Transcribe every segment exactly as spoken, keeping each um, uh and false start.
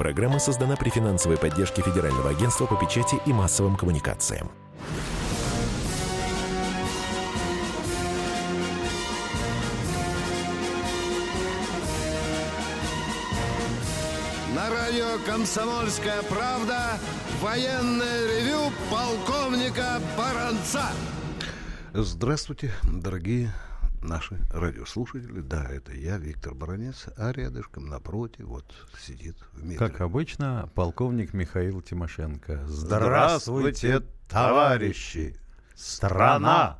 программа создана при финансовой поддержке Федерального агентства по печати и массовым коммуникациям. На радио «Комсомольская правда» военное ревю полковника Баранца. Здравствуйте, дорогие наши радиослушатели. Да, это я, Виктор Баранец, а рядышком напротив вот сидит в метре. Как обычно, полковник Михаил Тимошенко. Здравствуйте, товарищи! Страна!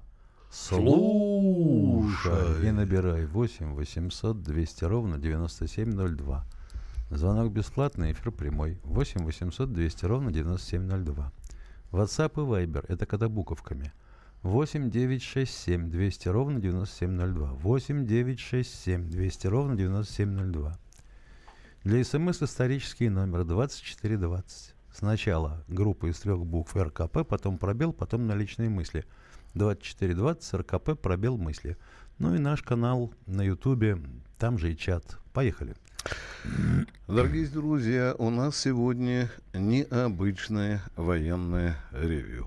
Слушай! И набирай восемь восемьсот двести ровно девяносто семь ноль два. Звонок бесплатный, эфир прямой. восемь восемьсот двести ровно девяносто семь ноль два. WhatsApp и Viber, это когда буковками. восемь девятьсот шестьдесят семь двести ровно девяносто семь ноль два. восемь девятьсот шестьдесят семь двести ровно девяносто семь ноль два. Для СМС исторический номер двадцать четыре двадцать. Сначала группа из трех букв эр ка пэ, потом пробел, потом наличные мысли. двадцать четыре двадцать, эр ка пэ, пробел, мысли. Ну и наш канал на Ютубе, там же и чат. Поехали. Дорогие друзья, у нас сегодня необычное военное ревью.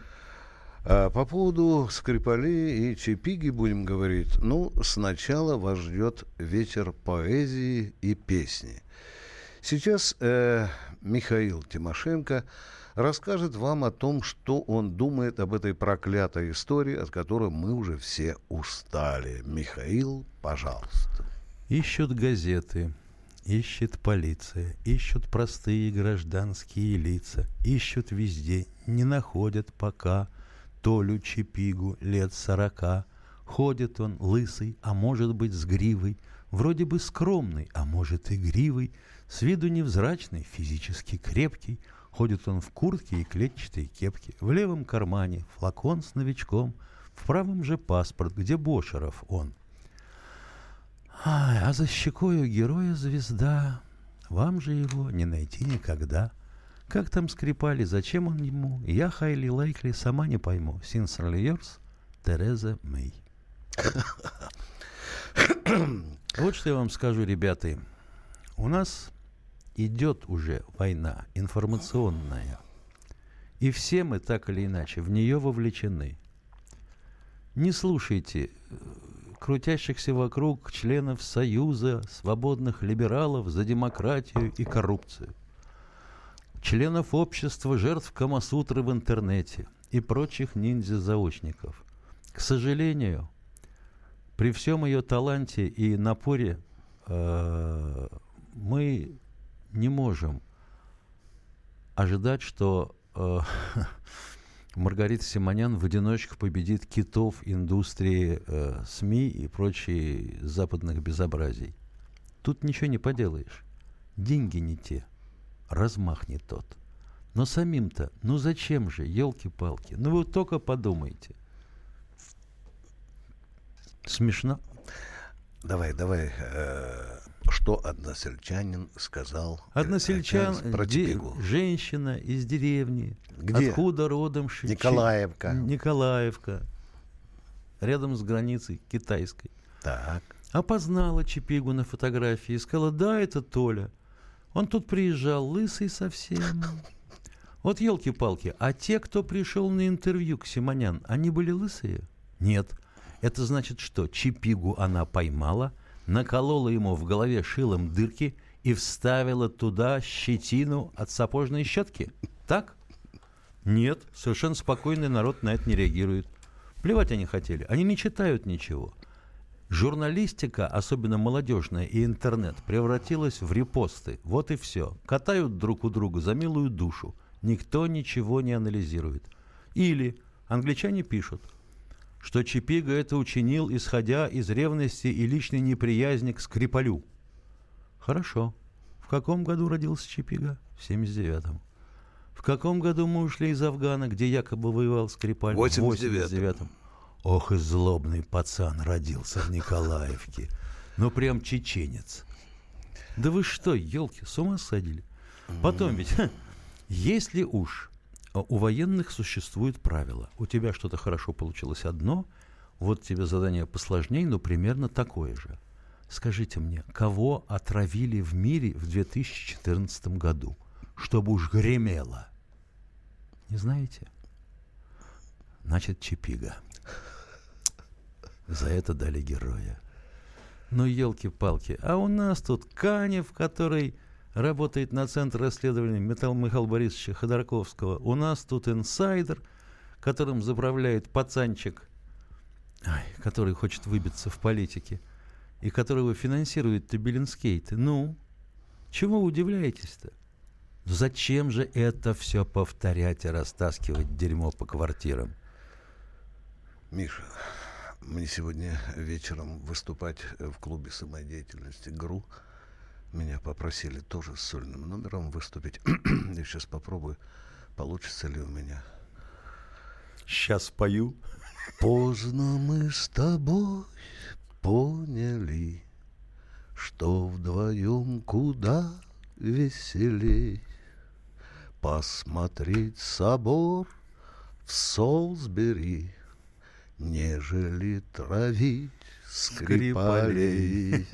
А по поводу Скрипалей и Чипиги будем говорить. Ну, сначала вас ждет вечер поэзии и песни. Сейчас э, Михаил Тимошенко расскажет вам о том, что он думает об этой проклятой истории, от которой мы уже все устали. Михаил, пожалуйста. Ищут газеты, ищет полиция, ищут простые гражданские лица, ищут везде, не находят пока Толю Чипигу лет сорока. Ходит он лысый, а может быть с гривой, вроде бы скромный, а может игривый, с виду невзрачный, физически крепкий. Ходит он в куртке и клетчатой кепке, в левом кармане флакон с новичком, в правом же паспорт, где Бошеров он. Ай, а за щекою героя звезда, вам же его не найти никогда. Как там Скрипали, зачем он ему? Я хайли лайкли, сама не пойму. Sincerely yours, Тереза Мэй. Вот что я вам скажу, ребята. У нас идет уже война информационная. И все мы так или иначе в нее вовлечены. Не слушайте крутящихся вокруг членов Союза свободных либералов за демократию и коррупцию, членов общества жертв Камасутры в интернете и прочих ниндзя-заочников. К сожалению, при всем ее таланте и напоре э, мы не можем ожидать, что э, Маргарита Симонян в одиночку победит китов индустрии э, СМИ и прочие западных безобразий. Тут ничего не поделаешь. Деньги не те, размах не тот. Но самим-то, ну зачем же, елки-палки? Ну вы только подумайте. Смешно? Давай, давай. Э, что односельчанин сказал? Односельчан, э, про де, женщина из деревни. Где? Откуда родом? Ши, Николаевка. Николаевка. Рядом с границей китайской. Так. Опознала Чипигу на фотографии и сказала: да, это Толя. Он тут приезжал, лысый совсем. Вот елки-палки, а те, кто пришел на интервью к Симонян, они были лысые? Нет. Это значит что? Чипигу она поймала, наколола ему в голове шилом дырки и вставила туда щетину от сапожной щетки? Так? Нет, совершенно спокойный народ на это не реагирует. Плевать они хотели, они не читают ничего. Журналистика, особенно молодежная, и интернет превратилась в репосты. Вот и все. Катают друг у друга за милую душу. Никто ничего не анализирует. Или англичане пишут, что Чипига это учинил, исходя из ревности и личной неприязни к Скрипалю. Хорошо. В каком году родился Чипига? В семьдесят девятом. В каком году мы ушли из Афгана, где якобы воевал Скрипаль? В восемьдесят девятом. Ох, и злобный пацан родился в Николаевке. Ну, прям чеченец. Да вы что, елки, с ума садили? Потом ведь, ха, если уж у военных существует правило, у тебя что-то хорошо получилось одно, вот тебе задание посложнее, но примерно такое же. Скажите мне, кого отравили в мире в две тысячи четырнадцатом году? Чтобы уж гремело. Не знаете? Значит, Чипига. За это дали героя. Ну, елки-палки. А у нас тут Канев, который работает на Центр расследований Михаила Михаила Борисовича Ходорковского. У нас тут инсайдер, которым заправляет пацанчик, ай, который хочет выбиться в политике, и которого финансирует Белинскейт. Ну, чего вы удивляетесь-то? Зачем же это все повторять и растаскивать дерьмо по квартирам? Миша, мне сегодня вечером выступать в клубе самодеятельности ГРУ. Меня попросили тоже с сольным номером выступить. Я сейчас попробую, получится ли у меня. Сейчас пою. Поздно мы с тобой поняли, что вдвоем куда веселей посмотреть собор в Солсбери, нежели травить Скрипалей.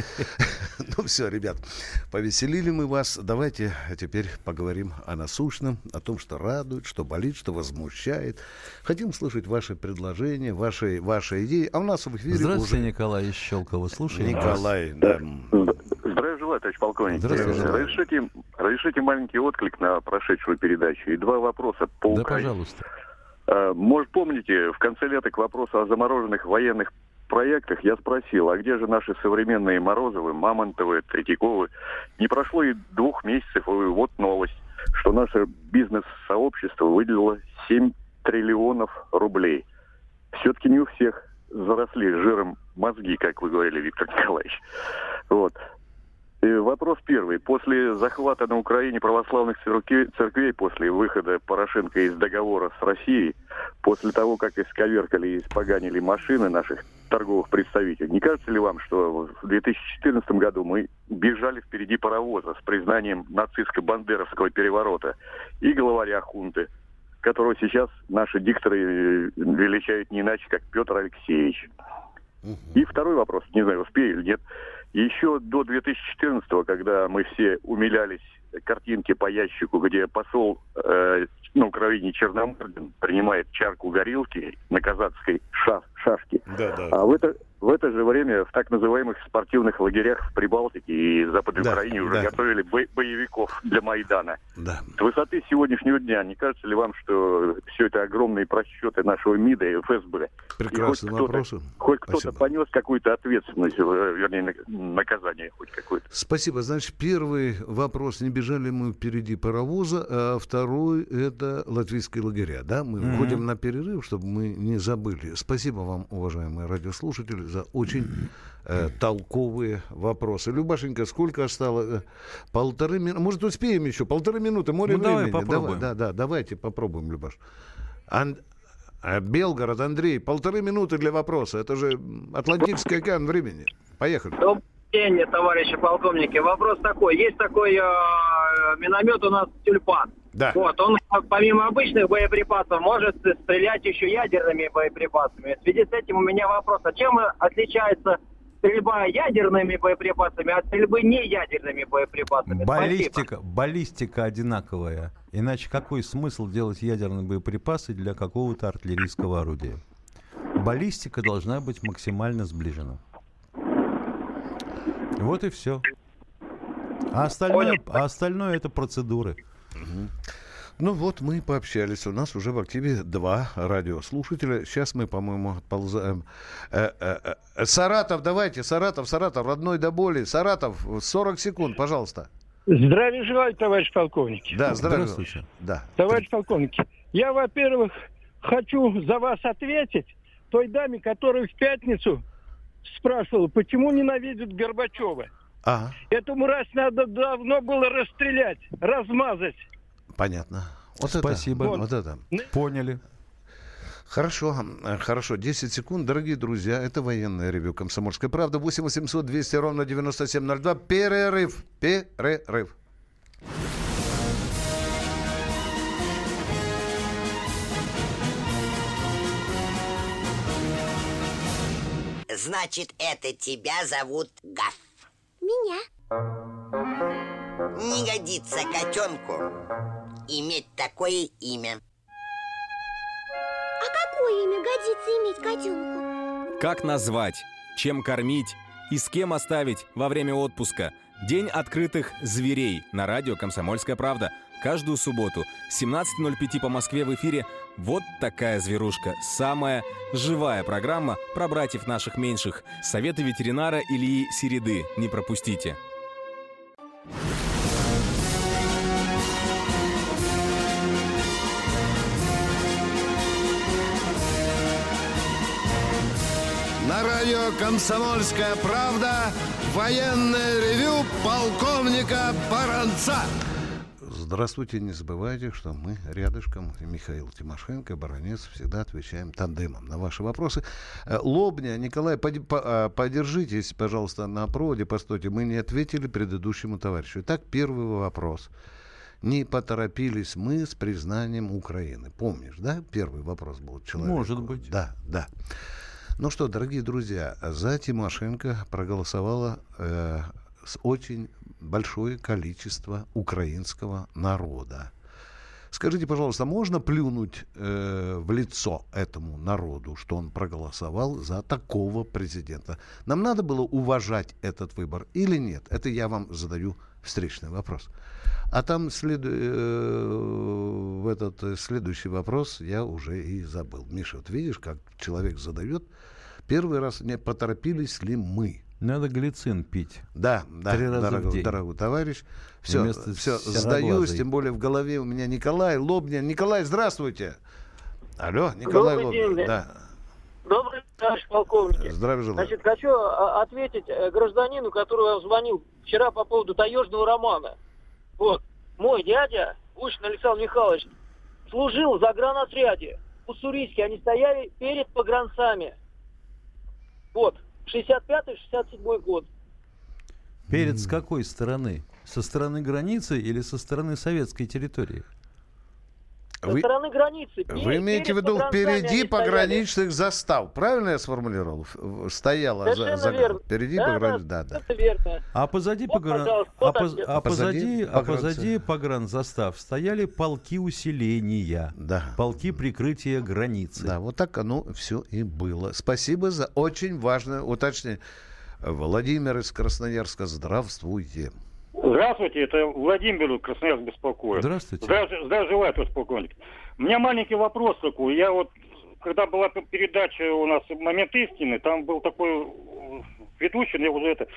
Ну все, ребят, повеселили мы вас. Давайте теперь поговорим о насущном, о том, что радует, что болит, что возмущает. Хотим слышать ваши предложения, ваши, ваши идеи. А у нас в эфире Здравствуйте, уже... Николай из Щелково. Слушаем Николай, да. Здравия желаю, товарищ полковник. Здравствуйте. Разрешите, разрешите маленький отклик на прошедшую передачу и два вопроса по Да, Украине. пожалуйста. Может, помните, в конце лета к вопросу о замороженных военных проектах я спросил, а где же наши современные Морозовы, Мамонтовы, Третьяковы? Не прошло и двух месяцев, и вот новость, что наше бизнес-сообщество выделило семь триллионов рублей. Все-таки не у всех заросли жиром мозги, как вы говорили, Виктор Николаевич. Вот. И вопрос первый. После захвата на Украине православных церквей, после выхода Порошенко из договора с Россией, после того, как исковеркали и испоганили машины наших торговых представителей, не кажется ли вам, что в две тысячи четырнадцатом году мы бежали впереди паровоза с признанием нацистско-бандеровского переворота и главаря хунты, которого сейчас наши дикторы величают не иначе, как Петр Алексеевич? И второй вопрос, не знаю, успею или нет. Еще до две тысячи четырнадцатого, когда мы все умилялись картинке по ящику, где посол э, на Украине Черномырдин принимает чарку горилки на казацкой ша- шашке. Да, да. А в это, в это же время в так называемых спортивных лагерях в Прибалтике и Западной Да, Украине уже да. готовили бо- боевиков для Майдана. Да. С высоты сегодняшнего дня, не кажется ли вам, что все это огромные просчеты нашего МИДа и эф эс бэ? Прекрасные И хоть вопросы. кто-то, хоть кто-то Спасибо. понес понес какую-то ответственность, э, вернее, на- наказание хоть какое-то. Спасибо. Значит, первый вопрос, не бежали мы впереди паровоза, а второй — это латвийские лагеря. Да? Мы Мгм. уходим на перерыв, чтобы мы не забыли. Спасибо вам, уважаемые радиослушатели, за очень э, толковые вопросы. Любашенька, сколько осталось? Э, Полторы минуты. Может, успеем еще? Полторы минуты, море Ну, давай времени. попробуем. Да, да, давайте попробуем, Любаш. Ан- а, Белгород, Андрей, полторы минуты для вопроса. Это же Атлантический океан времени. Поехали. Добрый день, товарищи полковники. Вопрос такой. Есть такой э, миномет у нас «Тюльпан». Да. Вот, он помимо обычных боеприпасов может стрелять еще ядерными боеприпасами. В связи с этим у меня вопрос. А чем отличается стрельба ядерными боеприпасами от стрельбы неядерными боеприпасами? Баллистика, баллистика одинаковая. Иначе какой смысл делать ядерные боеприпасы для какого-то артиллерийского орудия? Баллистика должна быть максимально сближена. Вот и все. А остальное, а остальное это процедуры. Ну вот, мы пообщались. У нас уже в активе два радиослушателя. Сейчас мы, по-моему, отползаем. Э, э, э, Саратов, давайте, Саратов, Саратов, родной до боли. Саратов, сорок секунд, пожалуйста. Здравия желаю, товарищ полковник. Да, здравствуйте. Здравствуйте. Да. Товарищ полковник, я, во-первых, хочу за вас ответить той даме, которая в пятницу спрашивала, почему ненавидят Горбачева. А, Эту мразь надо давно было расстрелять, размазать. понятно. Вот Спасибо. Это, вот это. Поняли. Хорошо, э, хорошо. десять секунд. Дорогие друзья, это военное ревю «Комсомольская правда». восемь восемьсот двести ровно девяносто семь ноль два. Перерыв. Перерыв. Значит, это тебя зовут Гав. Меня. Не годится котенку иметь такое имя. А какое имя годится иметь котенку? Как назвать, чем кормить и с кем оставить во время отпуска? День открытых зверей на радио «Комсомольская правда». Каждую субботу с семнадцати ноль пять по Москве в эфире «Вот такая зверушка». Самая живая программа про братьев наших меньших. Советы ветеринара Ильи Середы. Не пропустите. На радио «Комсомольская правда» военное ревю полковника Баранца. Здравствуйте, не забывайте, что мы рядышком, Михаил Тимошенко, Баранец, всегда отвечаем тандемом на ваши вопросы. Лобня, Николай, подержитесь, пожалуйста, на проводе, постойте, мы не ответили предыдущему товарищу. Итак, первый вопрос. Не поторопились мы с признанием Украины. Помнишь, да? Первый вопрос был человеку. Может быть. Да, да. Ну что, дорогие друзья, за Тимошенко проголосовало э, с очень большое количество украинского народа. Скажите, пожалуйста, можно плюнуть э, в лицо этому народу, что он проголосовал за такого президента? Нам надо было уважать этот выбор или нет? Это я вам задаю встречный вопрос. А там следу... э, в этот следующий вопрос я уже и забыл. Миша, вот видишь, как человек задает. Первый раз не поторопились ли мы? Надо глицин пить. Да, да, Три раза дорогой, в день. дорогой товарищ. Все, Вместо все, сероглазой. сдаюсь, тем более в голове у меня Николай Лобня. Николай, здравствуйте. Алло, Николай Добрый Лобня. день. Да. Добрый день, товарищ полковник. Здравия желаю. Значит, хочу а, ответить э, гражданину, который вам звонил вчера по поводу таежного романа. Вот. Мой дядя, Гущин Александр Михайлович, служил в загранотряде. В Уссурийске они стояли перед погранцами. Вот. шестьдесят пятый шестьдесят седьмой год. Перед с какой стороны? Со стороны границы или со стороны советской территории? Со Вы, стороны границы. вы имеете в виду впереди пограничных застав. Правильно я сформулировал? Стояла Совершенно за, за верно. впереди Да, пограничных. да, Да, да. это верно. А позади, Вот, погран... пожалуйста, а, вот поз... ответ. а позади, Позади а позади погранцы. погранзастав стояли полки усиления, Да. полки прикрытия границы. Да, вот так оно все и было. Спасибо за очень важное уточнение. Владимир из Красноярска, здравствуйте. Здравствуйте, это Владимир Красноярск беспокоит. Здравствуйте. Здравия, здравия желаю, товарищ полковник. У меня маленький вопрос такой. Я вот, когда была передача у нас «Момент истины», там был такой ведущий, я уже это,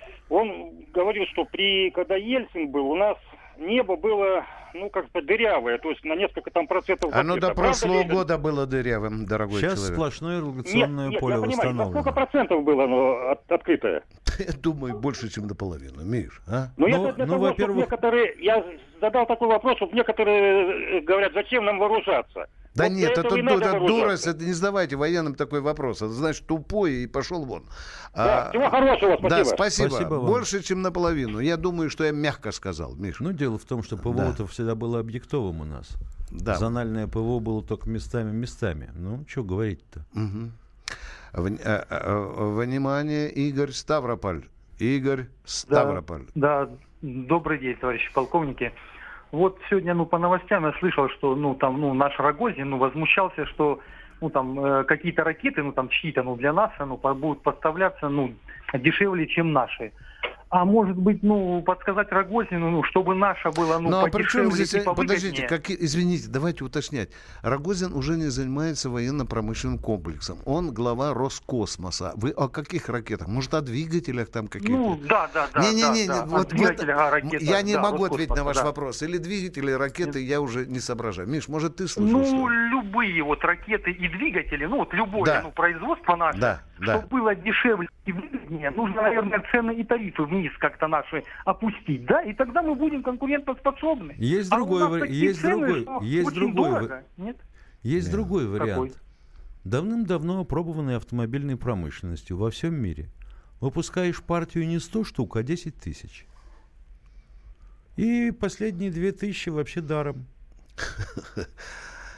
он говорил, что при, когда Ельцин был, у нас небо было, ну, как сказать, дырявое, то есть на несколько там процентов. Оно до Правда прошлого ли? года было дырявым, дорогой Сейчас человек. сплошное Нет, ирригационное нет, поле я понимаю, на восстановлено. сколько процентов было оно от- открытое? Я думаю, больше, чем наполовину, Миш, а? Ну, Ну, я для ну, того, во-первых- чтобы некоторые, я задал такой вопрос, чтобы некоторые э, говорят, зачем нам вооружаться? Да Вот для нет, это, этого и надо это вооружаться. дурость, это не задавайте военным такой вопрос. Это значит тупой и пошел вон. Да, А, всего хорошего, спасибо. Да, спасибо. Спасибо вам. Больше, чем наполовину. Я думаю, что я мягко сказал, Миш. Ну, дело в том, что ПВО-то всегда было объектовым у нас. Да. Зональное ПВО было только местами-местами. Ну, что говорить-то? Мгм. Вн- э, э, Внимание, Игорь Ставрополь. Игорь Ставрополь. Да, добрый день, товарищи полковники. Вот сегодня, ну, по новостям я слышал, что, ну, там, ну, наш Рогозин, ну, возмущался, что, ну, там, э, какие-то ракеты, ну, там, чьи-то, ну, для нас, ну, по- будут поставляться, ну, дешевле, чем наши. А может быть, ну, подсказать Рогозину, ну, чтобы наша была, ну, Ну, а при подешевле чем здесь, и повыгоднее. подождите, как, извините, давайте уточнять. Рогозин уже не занимается военно-промышленным комплексом. Он глава Роскосмоса. Вы о каких ракетах? Может, о двигателях там каких-то? Ну, да, да, да. Не-не-не, да, да. вот, О двигателях, вот о ракетах, я не да, могу ответить на ваш Роскосмоса, да. вопрос. Или двигатели, ракеты, я уже не соображаю. Миш, может, ты слышал? Ну, что ли? любые вот ракеты и двигатели, ну, вот любое, Да. ну, производство наше, Да, да. чтобы было дешевле и выгоднее, нужно, наверное, цены и тарифы вниз как-то наши опустить, да, и тогда мы будем конкурентоспособны. Есть А другой у нас вари- такие есть цены, другой- что есть очень другой дорого. ва- Нет? Есть Да. другой вариант. Какой? Давным-давно опробованный автомобильной промышленностью во всем мире. Выпускаешь партию не сто штук, а десять тысяч. И последние две тысячи вообще даром.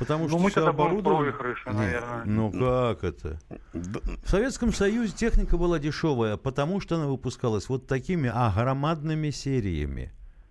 Потому что Ну, мы все тогда будем оборудовано. второй крыши, наверное. Ну как это? В Советском Союзе техника была дешевая, потому что она выпускалась вот такими огромадными сериями.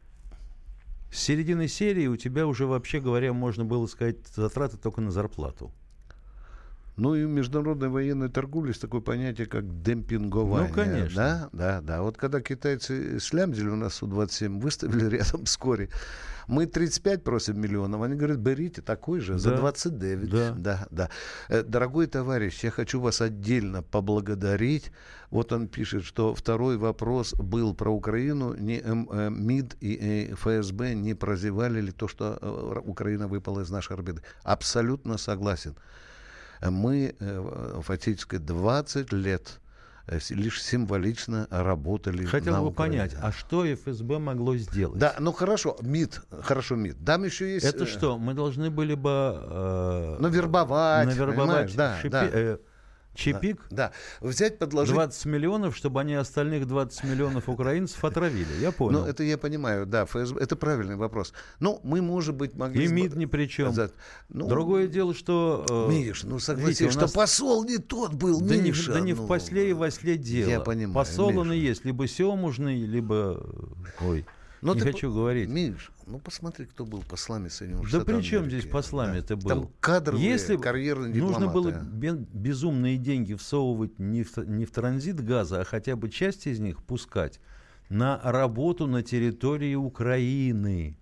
С середины серии у тебя уже, вообще говоря, можно было сказать, затраты только на зарплату. Ну и в международной военной торговле есть такое понятие, как демпингование. Ну, конечно. Да, да, да. Вот когда китайцы слямзили у нас Су двадцать семь, выставили рядом вскоре, мы тридцать пять просим миллионов, они говорят, берите такой же, да. За двадцать девять. Да. Да, да. Э, дорогой товарищ, я хочу вас отдельно поблагодарить. Вот он пишет, что второй вопрос был про Украину. Ни эм, э, МИД и э, эф эс бэ не прозевали ли то, что э, Украина выпала из нашей орбиты. Абсолютно согласен. Мы э, фактически двадцать лет э, лишь символично работали Хотел на бы Украине. понять, а что эф эс бэ могло сделать? Да, ну хорошо, МИД, хорошо, МИД. Там еще есть... Это э, что, мы должны были бы... Э, ну, вербовать, навербовать да, шипи, да. э, Чипик? Да, да. Взять, подложить... двадцать миллионов, чтобы они остальных двадцать миллионов украинцев отравили. Я понял. Ну, это я понимаю, да, эф эс бэ, это правильный вопрос. Ну, мы, может быть, могли... И МИД ни при чем. Ну, другое дело, что... Э, Миш, ну согласись, видите, что нас... посол не тот был, да Миша. Не, да не ну, в после и во след дело. Я понимаю, посол он Миша. и есть, либо семужный, либо... Ой, но не ты хочу по... говорить. Миш, ну посмотри, кто был послами Соединенных да Штатов при чем Америки. здесь послами да. это был? Там кадровые, Если карьерные дипломаты. нужно было безумные деньги всовывать не в, не в транзит газа, а хотя бы часть из них пускать на работу на территории Украины.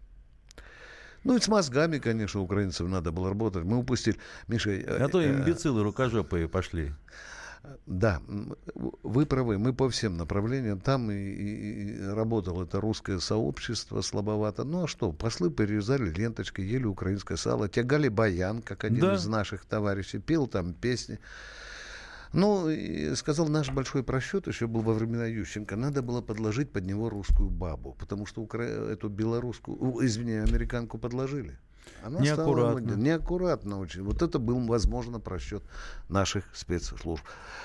Ну и с мозгами, конечно, украинцев надо было работать. Мы упустили... Миша... А то имбецилы рукожопые пошли. Да, вы правы, мы по всем направлениям. Там и, и, и работало это русское сообщество слабовато. Ну а что, послы перерезали ленточкой, ели украинское сало, тягали баян, как один да. из наших товарищей, пел там песни. Ну, и сказал, наш большой просчет еще был во времена Ющенко. Надо было подложить под него русскую бабу, потому что укра... эту белорусскую, извини, американку подложили. Она неаккуратно. Стала, неаккуратно очень. Вот это был, возможно, просчет наших спецслужб.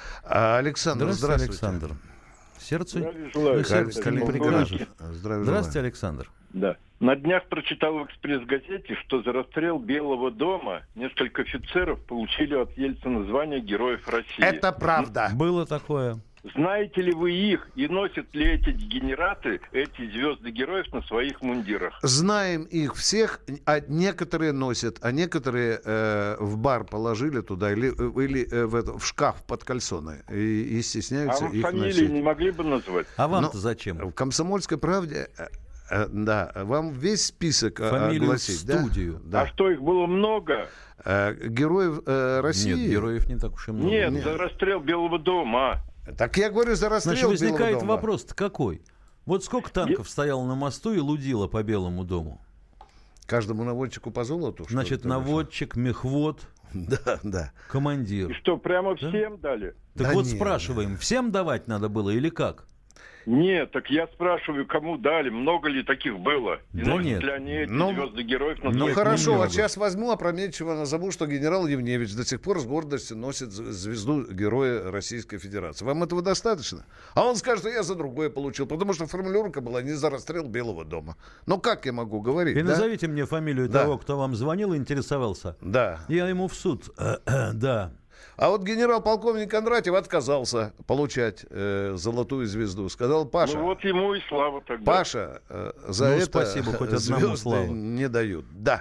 А Александр, здравствуйте. Александр. Сердцу, ну, сердцу не прикажет. Здравствуйте, Александр. Да. На днях прочитал в «Экспресс-газете», что за расстрел Белого дома несколько офицеров получили от Ельцина звание Героев России. Это правда. Было такое. Знаете ли вы их и носят ли эти дегенераты, эти звезды героев на своих мундирах? Знаем их всех, а некоторые носят, а некоторые э, в бар положили туда или, или э, в, это, в шкаф под кальсоны и, и стесняются а их фамилии носить. Не могли бы назвать? А вам-то зачем? В «Комсомольской правде», э, э, да, вам весь список фамилию огласить, в студию. Да? А что, их было много? Э, героев э, России? Нет, героев не так уж и много. Нет, Нет. за расстрел Белого дома. Так я говорю, за расстрел Значит, возникает Белого дома. вопрос-то какой? Вот сколько танков стояло на мосту и лудило по Белому дому? Каждому наводчику по золоту? Значит, наводчик, мехвод, да, да. командир. И что, прямо да? всем дали? Так да вот нет, спрашиваем, нет. всем давать надо было или как? Нет, так я спрашиваю, кому дали, много ли таких было? И да носят нет. ли они эти Ну, звезды героев на Ну своих хорошо, немного. вот сейчас возьму опрометчиво назову, что генерал Евневич до сих пор с гордостью носит звезду Героя Российской Федерации. Вам этого достаточно? А он скажет, что я за другое получил, потому что формулировка была не за расстрел Белого дома. Ну как я могу говорить? И да? назовите мне фамилию Да. того, кто вам звонил и интересовался. Да. Я ему в суд. Да. А вот генерал-полковник Кондратьев отказался получать э, золотую звезду. Сказал, Паша, Ну вот ему и слава тогда. Паша, э, за Ну, это спасибо, хоть одному звезды слава. не дают. Да.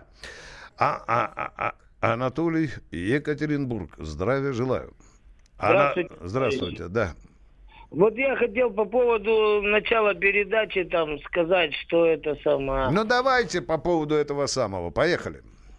А, а, а, а, Анатолий, Екатеринбург, здравия желаю. Здравствуйте. Ана... Здравствуйте, да. Вот я хотел по поводу начала передачи там сказать, что это самое... Ну давайте по поводу этого самого. Поехали.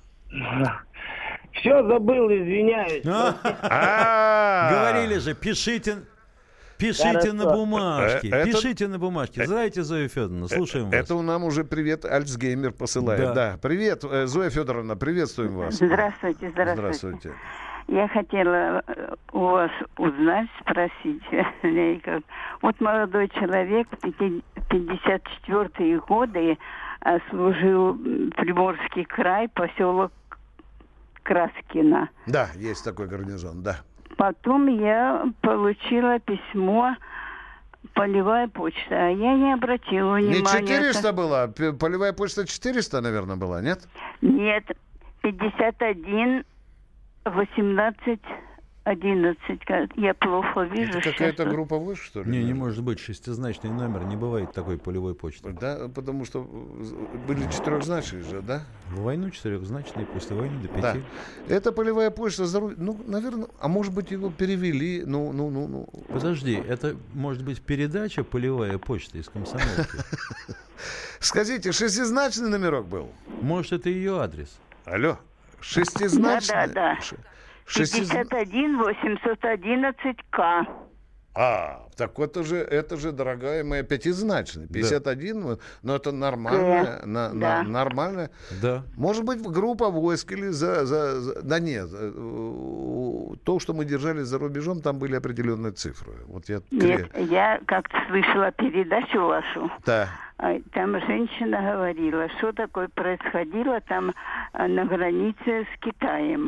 Все забыл, извиняюсь. Говорили же, пишите, пишите на бумажке, Это- пишите на бумажке. Здравствуйте, Зоя Федоровна, слушаем вас. Это нам уже привет Альцгеймер посылает. Да. Да. Привет, э, Зоя Федоровна, приветствуем вас. Здравствуйте, здравствуйте. Здравствуйте. Я хотела э, у вас узнать, спросить. Лейка. Вот молодой человек, пяти- пятьдесят четвёртые годы, э, служил в Приморский край, поселок Краскино. Да, есть такой гарнизон, да. Потом я получила письмо, полевая почта, а я не обратила Не внимания. четыреста было, п- полевая почта четыреста, наверное, была, нет? Нет, пятьдесят один восемнадцать одиннадцать. Я плохо вижу. Это какая-то сейчас. группа выше, что ли? Не, не может быть шестизначный номер, не бывает такой полевой почты. Да, потому что были четырехзначные же, да? В войну четырехзначные, после войны до пяти. Да. Это полевая почта, за... ну, наверное, а может быть его перевели, ну, ну, ну, ну. Подожди, это может быть передача полевая почта из Комсомолки? Скажите, шестизначный номерок был? Может, это ее адрес? Алло, шестизначный? Да, да, да. пятьдесят один восемьсот одиннадцать К. А, так это же, это же, дорогая моя, пятизначный. пятьдесят один, да. Но это нормально. Да. На, Да. на, нормально. Да. Может быть, группа войск или за, за, за... Да нет, то, что мы держали за рубежом, там были определенные цифры. Вот я... Нет, я как-то слышала передачу вашу. Да. Там женщина говорила, что такое происходило там на границе с Китаем.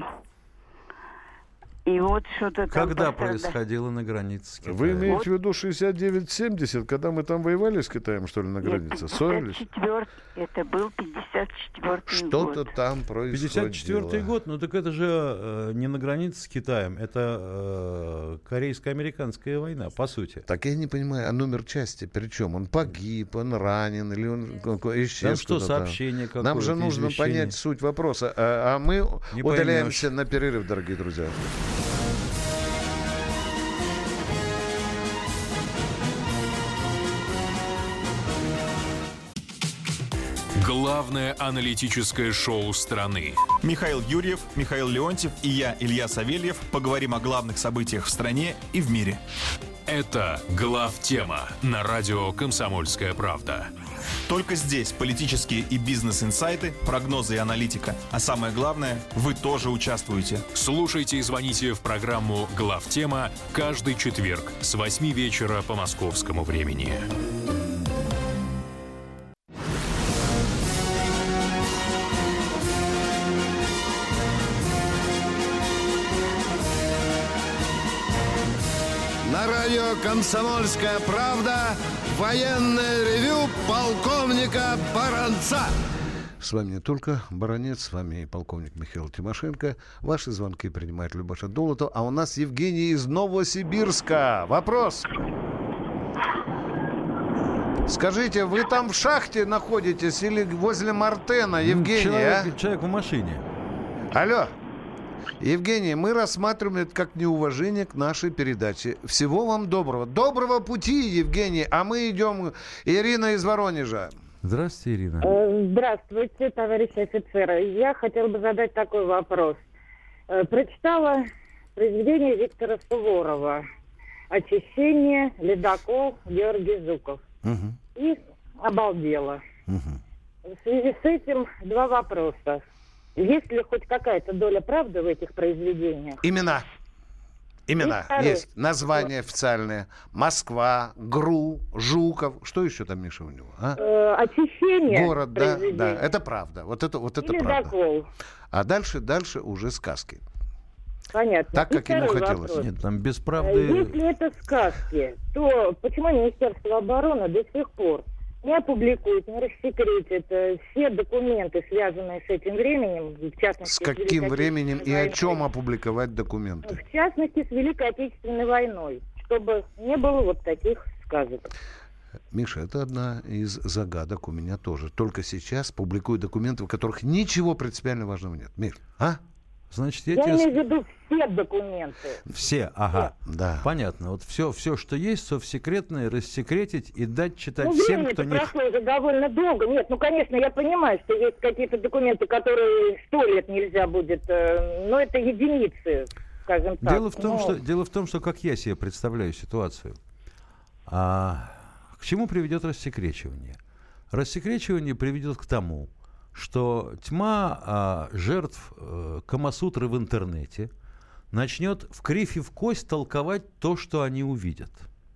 И вот что-то там Когда пострадало. происходило на границе с Китаем? Вы имеете Вот. в виду шестьдесят девять семьдесят, когда мы там воевали с Китаем, что ли, на границе? Нет, Ссорились? пятьдесят четвёртый, это был пятьдесят четвёртый Что-то год. там происходило. пятьдесят четвёртый год, ну так это же э, не на границе с Китаем, это э, корейско-американская война, по сути. Так я не понимаю, а номер части при чем? Он погиб, он ранен или он исчез? Там что, куда-то? сообщение какое-то, Нам же нужно извещение. понять суть вопроса. А, а мы Не удаляемся поймешь. на перерыв, дорогие друзья. Главное аналитическое шоу страны. Михаил Юрьев, Михаил Леонтьев и я, Илья Савельев, поговорим о главных событиях в стране и в мире. Это главтема на радио «Комсомольская правда». Только здесь политические и бизнес-инсайты, прогнозы и аналитика. А самое главное, вы тоже участвуете. Слушайте и звоните в программу «Главтема» каждый четверг с восьми вечера по московскому времени. На радио «Комсомольская правда» военное ревю полковника Баранца. С вами не только Баранец, с вами и полковник Михаил Тимошенко. Ваши звонки принимает Любаша Долотов. А у нас Евгений из Новосибирска. Вопрос. Скажите, вы там в шахте находитесь или возле Мартена, Евгений, человек, а? человек в машине. Алло. Евгений, мы рассматриваем это как неуважение к нашей передаче. Всего вам доброго. Доброго пути, Евгений. А мы идем. Ирина из Воронежа. Здравствуйте, Ирина. Здравствуйте, товарищи офицеры. Я хотела бы задать такой вопрос. Прочитала произведение Виктора Суворова «Очищение. Ледокол. Георгий Жуков». Угу. И обалдела. Угу. В связи с этим два вопроса. Есть ли хоть какая-то доля правды в этих произведениях? Имена. Имена. И Есть. Названия официальные. Москва, ГРУ, Жуков. Что еще там, Миша, у него? А? Э, очищение. Город, да, да. Это правда. Вот это, вот это и правда. ледокол. А дальше, дальше уже сказки. Понятно. Так, И как ему второй хотелось. вопрос. Нет, там без Э, правды... Если это сказки, то почему Министерство обороны до сих пор не опубликует, не рассекретит э, все документы, связанные с этим временем, в частности... С каким Великой временем и Отечественной о войной? чем опубликовать документы? В частности, с Великой Отечественной войной, чтобы не было вот таких сказок. Миша, это одна из загадок у меня тоже. Только сейчас публикую документы, в которых ничего принципиально важного нет. Миш, а? Значит, я, Я тебе... имею в виду все документы. Все, ага. Да. Понятно. Вот все, все, что есть, совсекретное, рассекретить и дать читать Ну, всем, время-то кто не... прошло уже довольно долго. Нет, ну, конечно, я понимаю, что есть какие-то документы, которые сто лет нельзя будет, э, но это единицы, скажем так. Дело в том, Но- что, дело в том, что как я себе представляю ситуацию. А, к чему приведет рассекречивание? Рассекречивание приведет к тому, что тьма а, жертв а, Камасутры в интернете начнет в кривь и в кость толковать то, что они увидят.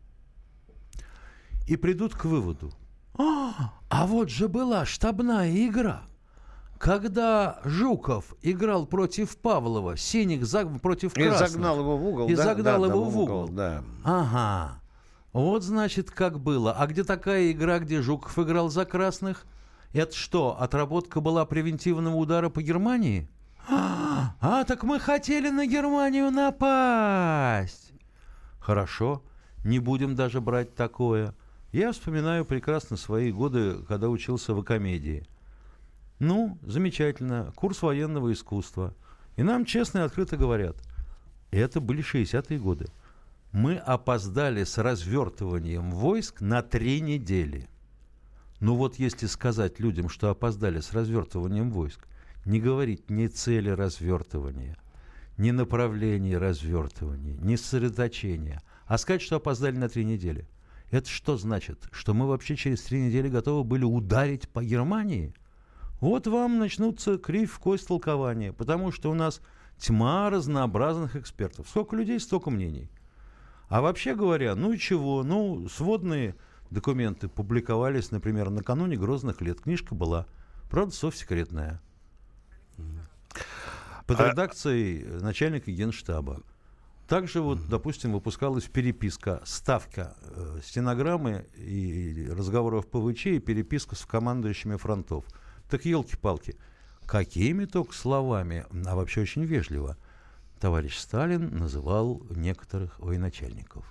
И придут к выводу. А, а вот же была штабная игра. Когда Жуков играл против Павлова, Синих заг... против И Красных. загнал его в угол. И да? загнал Да, его да, в угол. Да. Ага. Вот, значит, как было. А где такая игра, где Жуков играл за красных? Это что, отработка была превентивного удара по Германии? А, а, так мы хотели на Германию напасть. Хорошо, не будем даже брать такое. Я вспоминаю прекрасно свои годы, когда учился в Икомедии. Ну, замечательно, курс военного искусства. И нам честно и открыто говорят, это были шестидесятые годы. Мы опоздали с развертыванием войск на три недели. Ну вот если сказать людям, что опоздали с развертыванием войск, не говорить ни цели развертывания, ни направления развертывания, ни сосредоточения, а сказать, что опоздали на три недели. Это что значит? Что мы вообще через три недели готовы были ударить по Германии? Вот вам начнутся кривь в кость толкования, потому что у нас тьма разнообразных экспертов. Сколько людей, столько мнений. А вообще говоря, ну и чего? Ну, сводные документы публиковались, например, накануне Грозных лет. Книжка была, правда, совсекретная. Под редакцией начальника Генштаба. Также, вот, допустим, выпускалась переписка, ставка э, стенограммы и разговоров ПВЧ и переписка с командующими фронтов. Так елки-палки, какими только словами, а вообще очень вежливо, товарищ Сталин называл некоторых военачальников.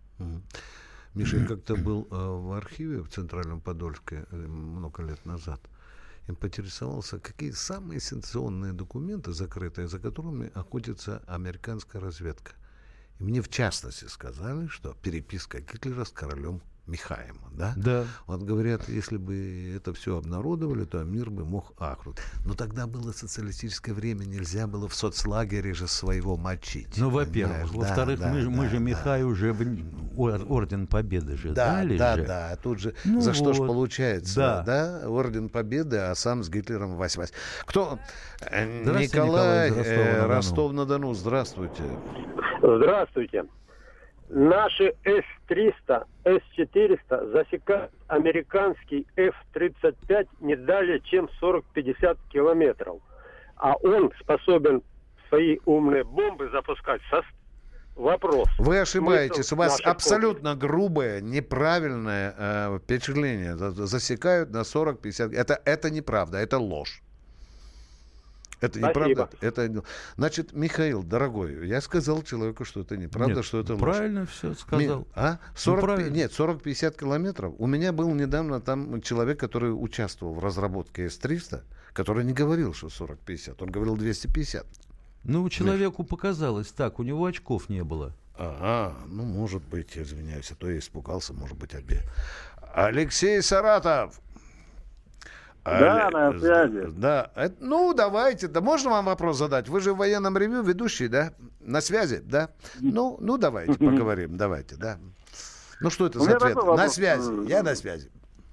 Миша как-то был э, в архиве в Центральном Подольске э, много лет назад. Им поинтересовался, какие самые сенсационные документы закрытые, за которыми охотится американская разведка. И мне в частности сказали, что переписка Гитлера с королем Михаем, да? Да. Вот говорят, если бы это все обнародовали, то мир бы мог ахнуть. Но тогда было социалистическое время, нельзя было в соцлагере же своего мочить. Ну, во-первых. Понимаешь? Во-вторых, да, мы, да, мы да, же да. Михаю уже в... Орден Победы же да, дали да, же. Да, тут же ну за вот. что ж получается, да. да, Орден Победы, а сам с Гитлером вась-вась. Кто? Николай, Николай, Николай э, Ростов-на-Дону. Ростов-на-Дону, здравствуйте. Здравствуйте. Наши эс триста, эс четыреста засекают американский эф тридцать пять не далее, чем сорок-пятьдесят километров. А он способен свои умные бомбы запускать со... Вопрос. Вы ошибаетесь. У вас наших абсолютно грубое, неправильное э, впечатление. Засекают на сорок-пятьдесят. Это, это неправда, это ложь. Это неправда. Это... Значит, Михаил, дорогой, я сказал человеку, что это неправда, Нет, что это ложь. правильно все сказал. Ми... А? сорок... Ну, правильно. Нет, сорок-пятьдесят километров. У меня был недавно там человек, который участвовал в разработке эс триста, который не говорил, что сорок-пятьдесят. Он говорил двести пятьдесят. Ну, человеку показалось так, у него очков не было. Ага, ну, может быть, извиняюсь, а то я испугался, может быть, обе. Алексей Саратов. Да, Але... на связи. Да, это, ну, давайте, да можно вам вопрос задать? Вы же в военном ревью ведущий, да? На связи, да? Ну, ну давайте поговорим, давайте, да. Ну, что это за ответ? На связи, я на связи.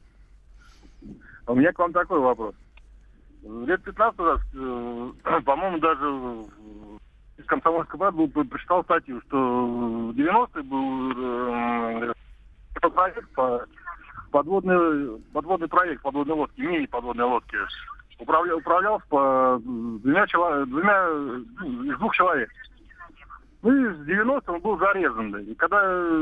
У меня к вам такой вопрос. Лет пятнадцать назад, по-моему, даже из «Комсомольской правды» прочитал статью, что в девяностые был э, проект по подводный, подводный проект подводной лодки, мини-подводной лодки. Управлял, управлялся по двумя, двумя из двух человек. Ну и в девяностых он был зарезан. И когда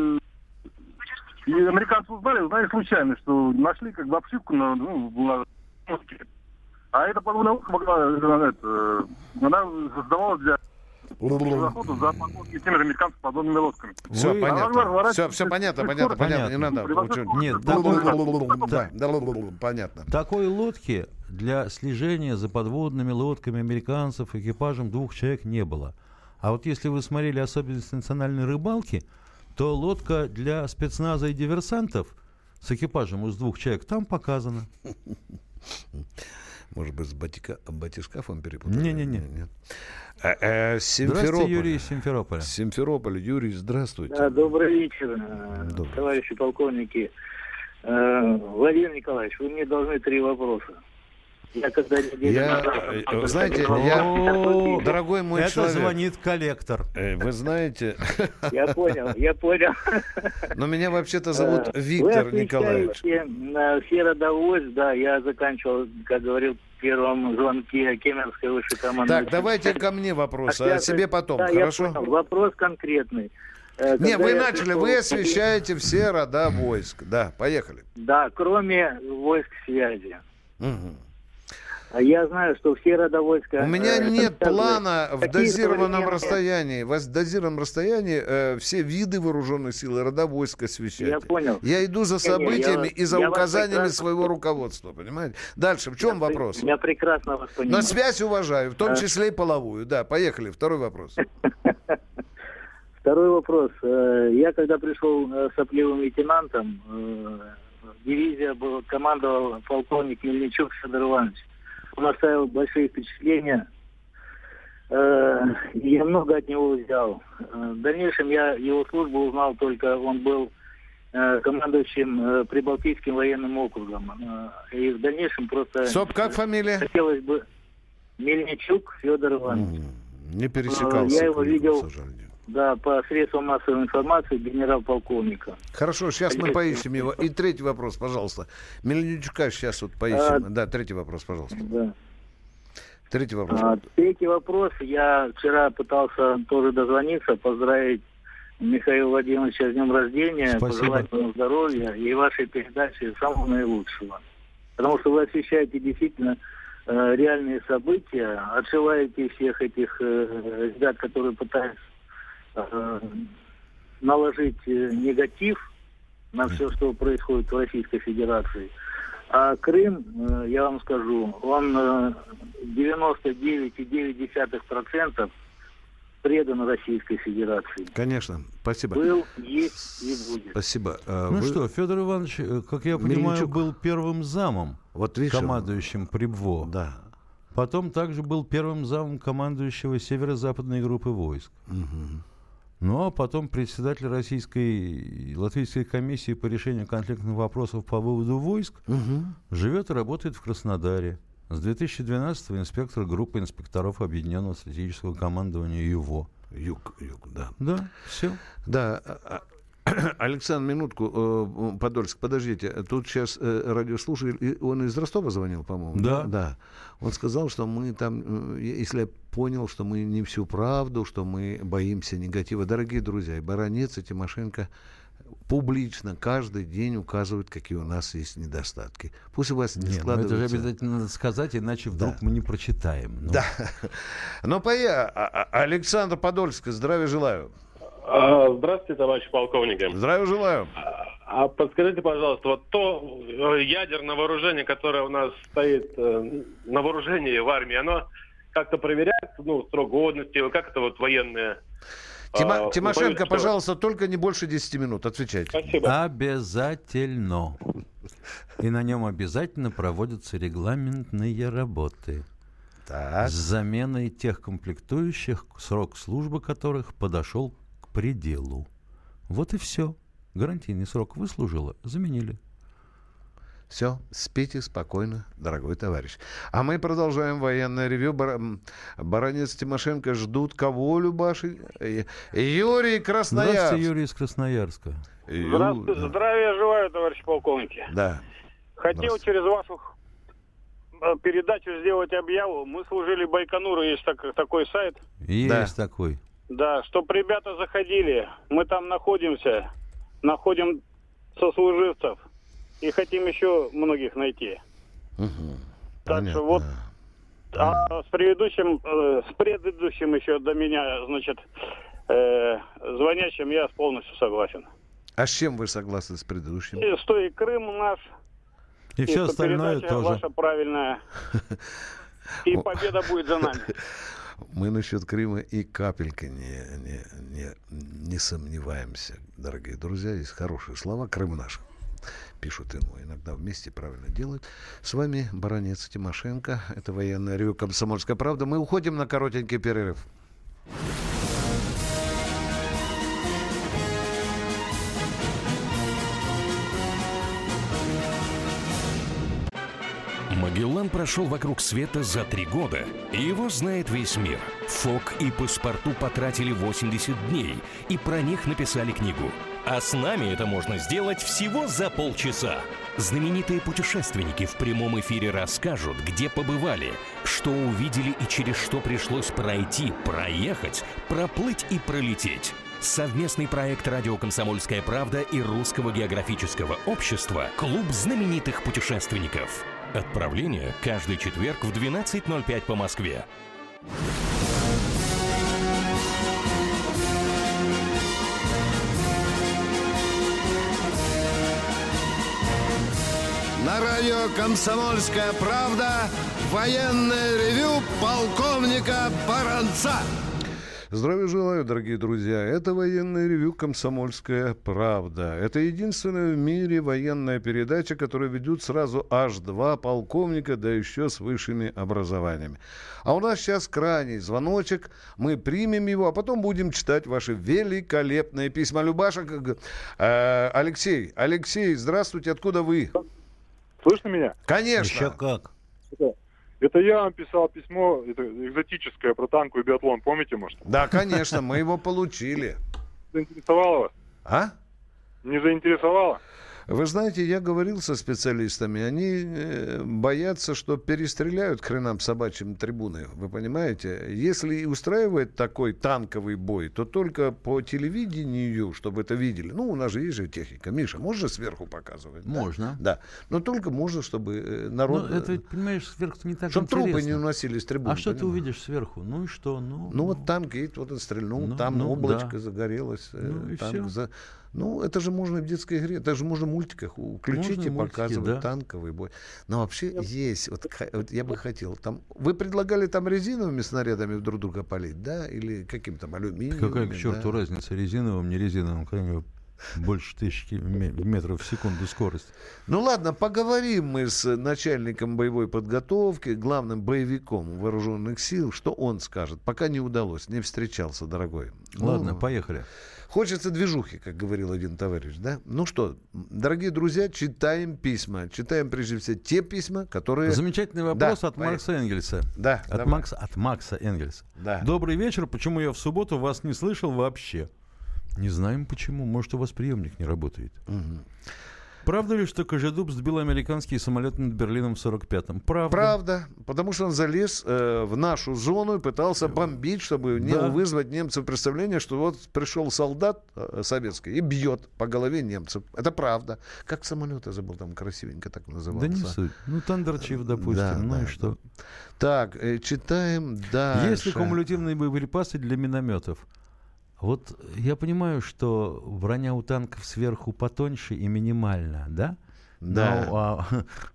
и американцы узнали, узнали случайно, что нашли как бы обшивку на, ну, на лодке. А эта подводная лодка могла, это, она создавалась для охоту за подводными, теми же американцами подводными лодками. Все, Вы... понятно. Все, все понятно, понятно, понятно. Не надо. Нет, да, понятно. Такой лодки для слежения за подводными лодками американцев экипажем двух человек не было. А вот если вы смотрели особенности национальной рыбалки, то лодка для спецназа и диверсантов с экипажем из двух человек там показана. Может быть, с батика, батискафом перепутали? Не-не-не. Нет. А, а, здравствуйте, Юрий из Симферополя. Симферополь. Юрий, здравствуйте. Да, добрый вечер, добрый. Товарищи полковники. Владимир Николаевич, вы мне должны три вопроса. Я когда я, назад, знаете, я, дорогой мой это человек. Это звонит коллектор. Вы знаете. Я понял, я понял. Но меня вообще-то зовут Виктор Николаевич. На все родовоз, да, я заканчивал, как говорил, в первом звонке Кемеровской высшей команды. Так, давайте ко мне вопрос, а, а себе потом, да, хорошо? Вопрос конкретный. Когда Не, вы начали, пришел... вы освещаете все рода войск. Да, поехали. Да, кроме войск связи. Угу. Я знаю, что все рода войска... У меня э, нет также, плана в такие дозированном современные- расстоянии. В дозированном расстоянии э, все виды вооруженных сил и рода войск освещать. Я понял. Я иду за Не, не, я событиями вас- и за я вас указаниями прекрасно- своего руководства, понимаете? Дальше, в чем вопрос? Я прекрасно вас понимаю. Но связь уважаю, в том А. числе и половую. Да, поехали, второй вопрос. Второй вопрос. Э, Я когда пришел э, сопливым лейтенантом, э, дивизия была, командовал полковник Мельничук Федор Иванович. Он оставил большие впечатления. Э, и Я много от него взял. Э, В дальнейшем я его службу узнал только, он был э, командующим э, Прибалтийским военным округом. Э, И в дальнейшем просто... Стоп, как фамилия? Хотелось бы... Мельничук Федор Иванович. Не пересекался. Я его к нему, видел, к сожалению. да, по средствам массовой информации генерал-полковника. Хорошо, сейчас мы поищем его. И третий вопрос, пожалуйста. Мельничука сейчас вот поищем. А, Да, третий вопрос, пожалуйста. Да. Третий вопрос. А, третий вопрос. Я вчера пытался тоже дозвониться, поздравить Михаила Владимировича с днем рождения, Спасибо. пожелать ему здоровья и вашей передачи самого наилучшего. Потому что вы освещаете действительно э, реальные события, отшиваете всех этих э, ребят, которые пытаются э, наложить э, негатив на все, что происходит в Российской Федерации. А Крым, э, я вам скажу, он э, девяносто девять целых девять десятых процента предан Российской Федерации. Конечно, спасибо. Был, есть и будет. Спасибо. А Ну вы- что, Федор Иванович, э, как я понимаю, Мельничук. был первым замом, Вот видишь, командующим Прибво. Да. Потом также был первым замом командующего северо-западной группы войск. Мгм. Ну, а потом председатель Российской и Латвийской комиссии по решению конфликтных вопросов по выводу войск Мгм. живет и работает в Краснодаре. С две тысячи двенадцатого инспектор группы инспекторов Объединенного стратегического командования ЮВО. Юг, юг, да. Да, все. Да, а- а- Александр, минутку, э, Подольск, подождите, тут сейчас э, радиослушатель, и он из Ростова звонил, по-моему? Да. Да. Он сказал, что мы там, э, если я понял, что мы не всю правду, что мы боимся негатива. Дорогие друзья, и Баранец, и Тимошенко публично каждый день указывают, какие у нас есть недостатки. Пусть у вас не Нет, ну это же складывается... обязательно надо сказать, иначе вдруг Да. мы не прочитаем. Ну. Да. Ну, поя, а- а- Александр Подольск, здравия желаю. А, Здравствуйте, товарищ полковник. Здравия желаю. А подскажите, пожалуйста, вот то э, ядерное вооружение, которое у нас стоит э, на вооружении в армии, оно как-то проверяется, ну, срок годности, или как это вот военные... Тима- а, Тимошенко, боюсь, что- пожалуйста, только не больше десяти минут. Отвечайте. Спасибо. Обязательно. И на нем обязательно проводятся регламентные работы. Так. С заменой тех комплектующих, срок службы которых подошел к пределу. Вот и все. Гарантийный срок выслужила, заменили. Все, спите спокойно, дорогой товарищ. А мы продолжаем военное ревью. Бар... м, Баранец, Тимошенко ждут кого, Любаши? Э, Юрий Красноярск. Здравствуйте, Юрий из Красноярска. Ю- Здравствуйте, здравия желаю, товарищ полковники. Да. Хотел через вашу э, передачу сделать объяву. Мы служили Байконуру, есть так- такой сайт. Есть такой. Да, чтоб ребята заходили. Мы там находимся, находим сослуживцев и хотим еще многих найти. Так что вот, а с предыдущим, э, с предыдущим еще до меня, значит, э, звонящим я полностью согласен. А с чем вы согласны с предыдущим? И что и Крым наш, И все что остальное передача тоже. ваша правильная, и победа будет за нами. Мы насчет Крыма и капелька не, не, не, не сомневаемся, дорогие друзья. Есть хорошие слова. Крым наш. Пишут ему. Иногда вместе правильно делают. С вами Баранец, Тимошенко. Это военное ревю «Комсомольская правда». Мы уходим на коротенький перерыв. Магеллан прошел вокруг света за три года, и его знает весь мир. Фок и Паспарту потратили восемьдесят дней, и про них написали книгу. А с нами это можно сделать всего за полчаса. Знаменитые путешественники в прямом эфире расскажут, где побывали, что увидели и через что пришлось пройти, проехать, проплыть и пролететь. Совместный проект «Радио Комсомольская правда» и Русского географического общества «Клуб знаменитых путешественников». Отправление каждый четверг в двенадцать ноль пять по Москве. На радио «Комсомольская правда» военное ревю полковника Баранца. Здравия желаю, дорогие друзья. Это военное ревю «Комсомольская правда». Это единственная в мире военная передача, которую ведут сразу аж два полковника, да еще с высшими образованиями. А у нас сейчас крайний звоночек. Мы примем его, а потом будем читать ваши великолепные письма. Любаша, э, Алексей, Алексей, здравствуйте, откуда вы? Слышно меня? Конечно. Еще как. Это, это я вам писал письмо, это экзотическое, про танковый биатлон, помните, может? Да, конечно, мы его получили. Заинтересовало вас? А? Не заинтересовало? Вы знаете, я говорил со специалистами, они э, боятся, что перестреляют к хренам собачьим трибуны, вы понимаете? Если и устраивает такой танковый бой, то только по телевидению, чтобы это видели. Ну, у нас же есть же техника. Миша, можно сверху показывать? Можно. Да, да. Но только можно, чтобы народ... Ну, это, понимаешь, сверху не так чтобы интересно. трупы не уносили с трибуны. А что понимаешь? Ты увидишь сверху? Ну и что? Ну, ну вот танк едет, вот он стрельнул, ну, там ну, облачко да. загорелось. Ну и танк все. за... Ну, это же можно в детской игре, это же можно в мультиках включить можно и мультики, показывать да. танковый бой. Но вообще Нет. есть, вот, вот я бы хотел, там, вы предлагали там резиновыми снарядами друг друга палить, да, или каким там алюминием? Какая к черту да? разница, резиновым, не резиновым, кроме больше тысячи метров в секунду скорость. Ну ладно, поговорим мы с начальником боевой подготовки, главным боевиком вооруженных сил, что он скажет. Пока не удалось, не встречался, дорогой. Ладно, ну, поехали. Хочется движухи, как говорил один товарищ, да? Ну что, дорогие друзья, читаем письма. Читаем, прежде всего, те письма, которые... Замечательный вопрос да, от Маркса Энгельса. Да, от Макса, от Макса Энгельса. Да. Добрый вечер. Почему я в субботу вас не слышал вообще? Не знаем почему. Может, у вас приемник не работает. Угу. Правда ли, что Кожедуб сбил американский самолет над Берлином в сорок пятом? Правда. Правда, потому что он залез э, в нашу зону и пытался бомбить, чтобы не да. вызвать немцев представление, что вот пришел солдат э, советский и бьет по голове немцев. Это правда. Как самолет, я забыл, там красивенько так назывался. Да не суть. Ну, Тандерчив, допустим, да, ну да, и что? Да. Так, э, читаем дальше. Есть ли кумулятивные боеприпасы для минометов? Вот я понимаю, что броня у танков сверху потоньше и минимальна, да? Да. Но а,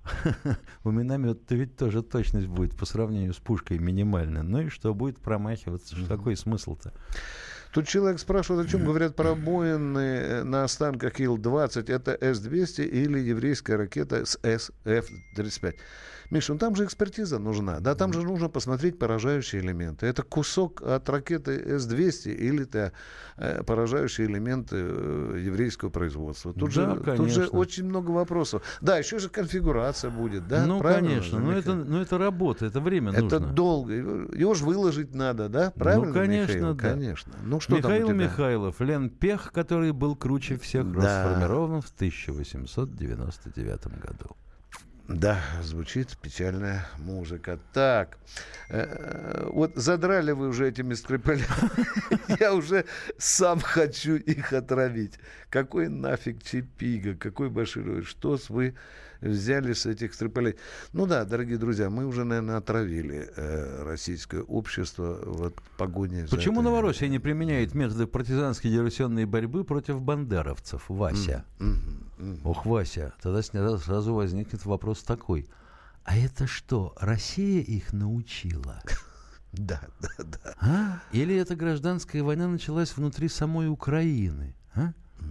у миномета ведь тоже точность будет по сравнению с пушкой минимальна. Ну и что, будет промахиваться? Mm-hmm. Какой смысл-то? Тут человек спрашивает, о чем говорят пробоины на останках Ил двадцать. Это Эс двести или еврейская ракета с Эс Эф тридцать пять. Миша, ну там же экспертиза нужна. Да, там же нужно посмотреть поражающие элементы. Это кусок от ракеты Эс двести или это э, поражающие элементы э, еврейского производства. Тут, да, же, тут же очень много вопросов. Да, еще же конфигурация будет, да? Ну, правильно конечно. Но это, но это работа, это время это нужно. Это долго. Его же выложить надо, да? Правильно, ну, конечно, Михаил? Да. Конечно. Ну, что Михаил там у тебя? Михайлов, Ленпех, который был круче всех, да. расформирован в тысяча восемьсот девяносто девятом году. Да, звучит печальная музыка. Так, э, вот задрали вы уже этими скрипалями. Я уже сам хочу их отравить. Какой нафиг Чипига, какой Баширович, что с вы взяли с этих скрипалей? Ну да, дорогие друзья, мы уже, наверное, отравили э, российское общество в погоне за... Почему Новороссия не применяет методы партизанской диверсионной борьбы против бандеровцев, Вася? Mm-hmm. Mm-hmm. Ох, Вася, тогда сразу возникнет вопрос такой. А это что, Россия их научила? Да, да, да. А? Или эта гражданская война началась внутри самой Украины? А?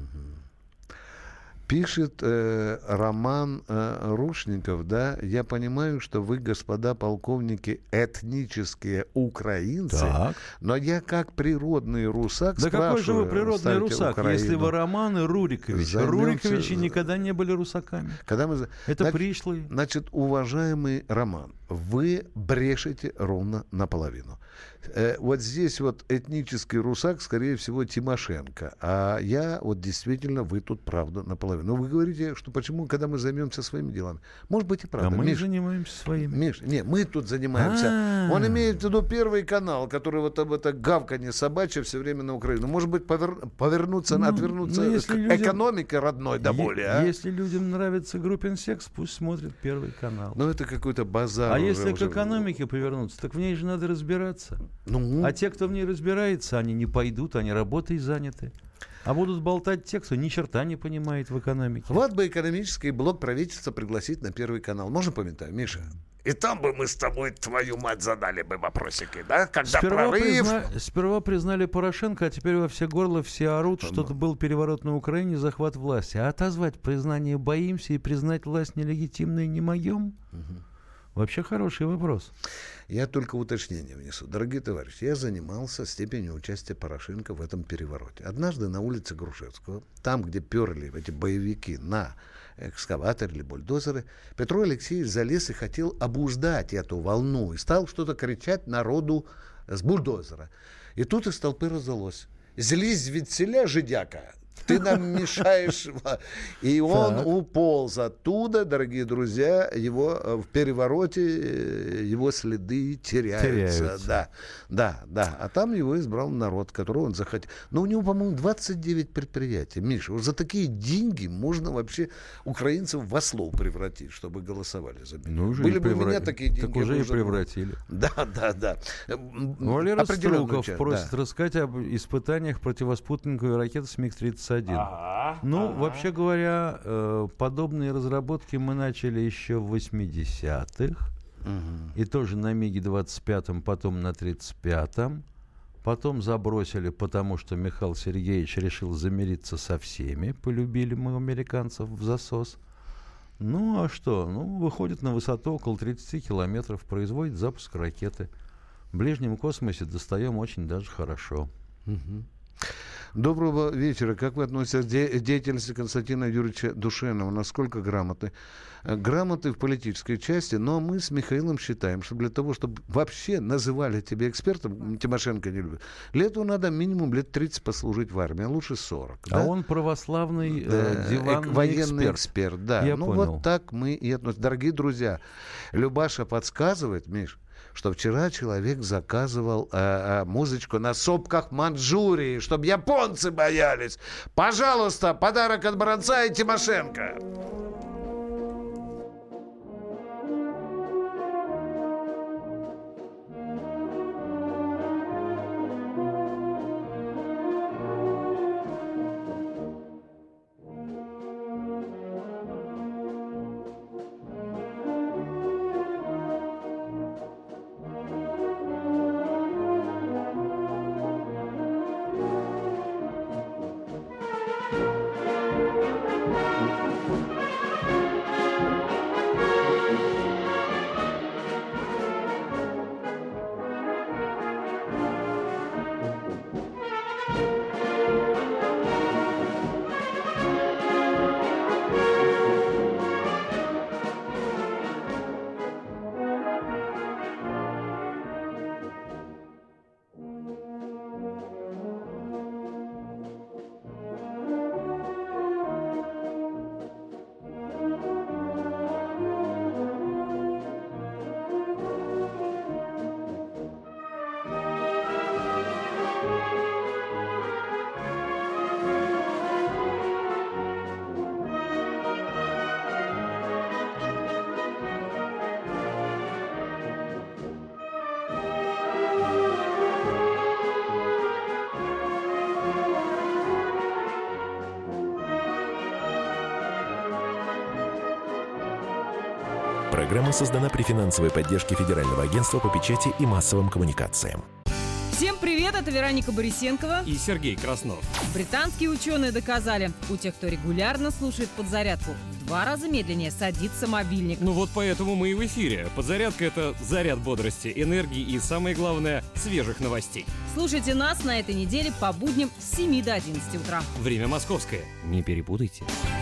Пишет э, Роман э, Рушников, да, я понимаю, что вы, господа полковники, этнические украинцы, так. но я как природный русак да спрашиваю... Да какой же вы природный русак, Украину. Если вы Роман и Рурикович? Займемся... Руриковичи никогда не были русаками. Когда мы... Это значит, пришлые. Значит, уважаемый Роман, вы брешете ровно наполовину. Э, вот здесь вот этнический русак, скорее всего, Тимошенко. А я вот действительно, вы тут правда наполовину. Но вы говорите, что почему, когда мы займемся своими делами? Может быть и правда. А мы Миш, занимаемся своими. Миш, не, мы тут занимаемся. А-а-а. Он имеет в виду Первый канал, который вот об это гавканье собачье все время на Украину. Может быть, повер... повернуться, ну, отвернуться ну, к людям... экономике родной до боли, е- а? Если людям нравится группин секс, пусть смотрят Первый канал. Ну, это какой-то базар. А уже, если уже... к экономике повернуться, так в ней же надо разбираться. Ну... А те, кто в ней разбирается, они не пойдут, они работой заняты. А будут болтать те, кто ни черта не понимает в экономике. Вот бы экономический блок правительства пригласить на Первый канал. Можно поментать, Миша? И там бы мы с тобой, твою мать, задали бы вопросики, да? Когда сперва, прорыв... призна... сперва признали Порошенко, а теперь во все горло все орут, что это был переворот на Украине, захват власти. А отозвать признание боимся и признать власть нелегитимной не могем? Угу. Вообще хороший вопрос. Я только уточнение внесу. Дорогие товарищи, я занимался степенью участия Порошенко в этом перевороте. Однажды на улице Грушевского, там, где перли эти боевики на экскаваторы или бульдозеры, Петро Алексеевич залез и хотел обуздать эту волну и стал что-то кричать народу с бульдозера. И тут из толпы раздалось: «Злись векселя, жидяка! Ты нам мешаешь». И он так. уполз оттуда, дорогие друзья, его в перевороте, его следы теряются. теряются. Да, да, да. А там его избрал народ, которого он захотел. Но у него, по-моему, двадцать девять предприятий. Миша, вот за такие деньги можно вообще украинцев в ослов превратить, чтобы голосовали за меня. Ну, Были бы превра... у меня такие деньги. Так уже и превратили. Да, да, да. Валера Струков просит да. рассказать об испытаниях противоспутниковой ракеты СМиГ тридцать один. Ага, ну, ага. вообще говоря, э, подобные разработки мы начали еще в восьмидесятых. Угу. И тоже на МиГе двадцать пятом, потом на тридцать пятом. Потом забросили, потому что Михаил Сергеевич решил замириться со всеми. Полюбили мы американцев в засос. Ну, а что? Ну, выходит на высоту около тридцать километров, производит запуск ракеты. В ближнем космосе достаем очень даже хорошо. Угу. Доброго вечера. Как вы относитесь к де- деятельности Константина Юрьевича Душенова? Насколько грамотны? Грамоты в политической части, но мы с Михаилом считаем, что для того, чтобы вообще называли тебя экспертом, Тимошенко не любит, лету надо минимум лет тридцать послужить в армии, а лучше сорок. А да? он православный да, э, диванный военный эксперт. эксперт. Да. Я ну понял. Вот так мы и относимся. Дорогие друзья, Любаша подсказывает, Миш, что вчера человек заказывал э, э, музычку на сопках Манчжурии, чтобы японцы боялись. Пожалуйста, подарок от Баранца и Тимошенко. Программа создана при финансовой поддержке Федерального агентства по печати и массовым коммуникациям. Всем привет, это Вероника Борисенкова и Сергей Краснов. Британские ученые доказали, у тех, кто регулярно слушает подзарядку, в два раза медленнее садится мобильник. Ну вот поэтому мы и в эфире. Подзарядка — это заряд бодрости, энергии и, самое главное, свежих новостей. Слушайте нас на этой неделе по будням с семи до одиннадцати утра. Время московское. Не перепутайте.